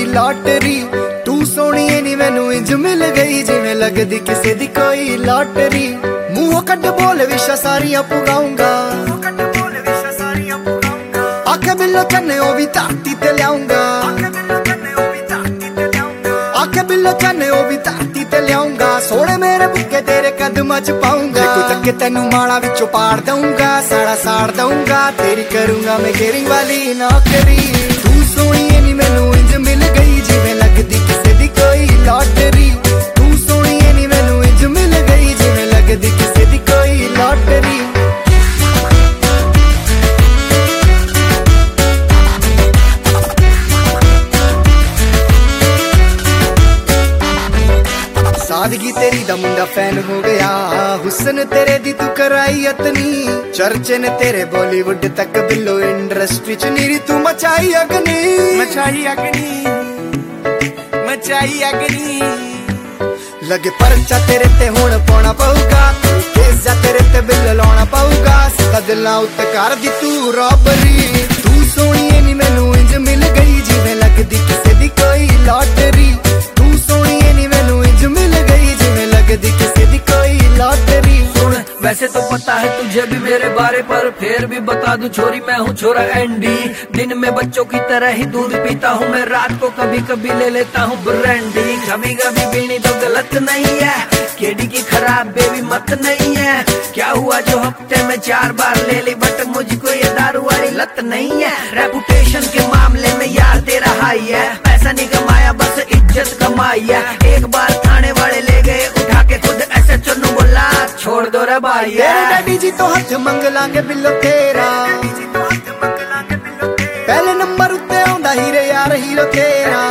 Lottery. तू सोहणीए नी मैनू इंज मिल गई जिवें लगदी किसे दी कोई लॉटरी। मूंहों कड्ड बोल विशा सारियां पुगाऊंगा, आखे बिल्लो चन्ने ओ भी धरती ते लियाऊंगा, आखे बिल्लो चन्ने ओ भी धरती ते लियाऊंगा। सोहणे मेरे बुक्के तेरे कदमां च पाऊंगा, कोई तक्के तैनू माड़ा विचों पाड़ दूंगा, साड़ा साड़ दूंगा। तेरी करूंगा मैं केयरिंग वाली नौकरी। तू सोहणीए नी मैनू इंज मिल गई जिवें लगदी किसे दी कोई लॉटरी। तू सोहणीए नी मैनू इंज मिल गई जिवें लगदी किसे दी कोई लॉटरी। सादगी तेरी दा मुंडा फैन हो गया, हुस्न तेरे दी तू कराई अतनी। चर्चे ने तेरे बॉलीवुड तक बिल्लो इंडस्ट्री च नीरी तू मचाई अगनी, मचाई अगनी, मचाई अगनी। लगे परचा तेरे ते हुण पाउणा पऊगा, केस जा तेरे ते बिल लाउणा पऊगा। सीधा दिलां उत्ते कर दी तू रॉबरी। तू सोहणीए नी मैनू इंज मिल गई जिवें लगदी किसे दी कोई लॉटरी। तू सोहणीए नी मैनू इंज मिल गई जिवें लगदी किसे दी कोई लॉटरी। सुन वैसे तो पता है तुझे भी मेरे बारे पर, फिर भी बता दूं छोरी मैं हूँ छोरा एंडी। दिन में बच्चों की तरह ही दूध पीता हूँ मैं, रात को कभी कभी ले लेता हूँ ब्रांडी। कभी कभी पीनी तो गलत नहीं है, केडी की खराब बेबी मत नहीं है। क्या हुआ जो हफ्ते में 4 बार ले ली, बट मुझको ये दारू वाली लत नहीं है। रेपुटेशन के मामले में यार तेरा हाई है, पैसा नहीं कमाया बस इज्जत कमाई है। एक बार थाने वाले ले गए उठा के खुद ऐसे चुन्नू बोला छोड़ दो रे भाई। तेरे डैडी जी तो हथ मंग लांगे बिल्लो तेरा, पहले नंबर उत्ते आउंदा हीरे यार हीरो तेरा।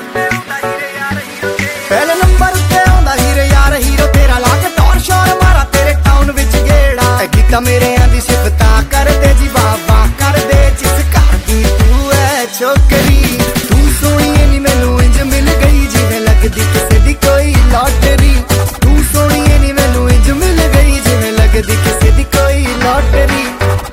पहले नंबर उत्ते आउंदा हीरे यार हीरो तेरा। लाके टॉर शोर मारा तेरे टाउन विच गेड़ा, गीता मेरे आंदी सिफता कर दे जी वाह वाह कर दे जिस घर दी तू है छोकरी। तू सोहणीए नी मैनू इंज मिल गई जिवें लगदी किसे दी कोई लॉटरी। तू सोहणीए नी मैनू इंज मिल गई जिवें लगदी किसे दी कोई लॉटरी।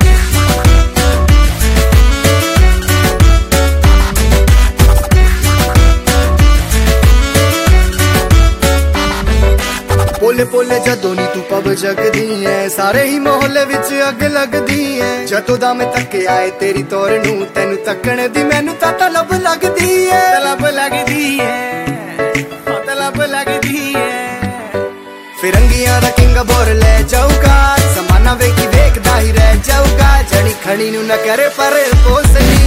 पोले पोले जदों नी तू पब जगदी है, सारे ही मोहल्ले विच अग लगदी है। जदों दा मैं तके आए तेरी तौर नू, तैनू तकण दी मैनू तां तलब लगदी है, तलब लगदी है, तलब लगदी है। फिरंगियां दा किंग बोर ले जाऊगा, समाना वेखी वेखदा ही रह जाऊगा। जड़ी खड़ी नू न करे पर पोसनी